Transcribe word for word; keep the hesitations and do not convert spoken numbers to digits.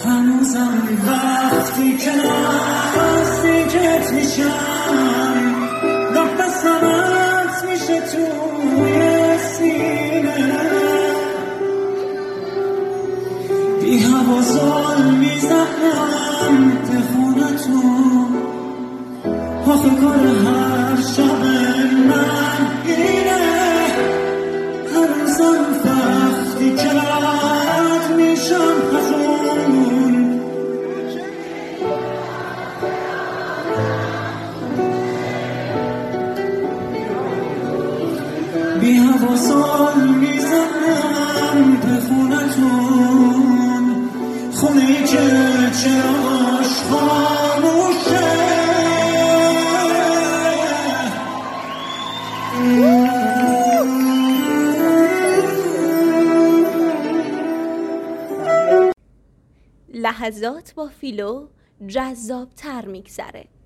هنوزم وقتی که نزدیکت میشم نفسمت میشه توی سینه بی هوا زل میزنم به خونتون آخه کار هر شب من اینه هنوزم وقتی که رد میشم خزون بی هوا سال میزنم به خونتون خونه ای که چراغاش خاموشه لحظات با فیلو جذاب تر میگذره.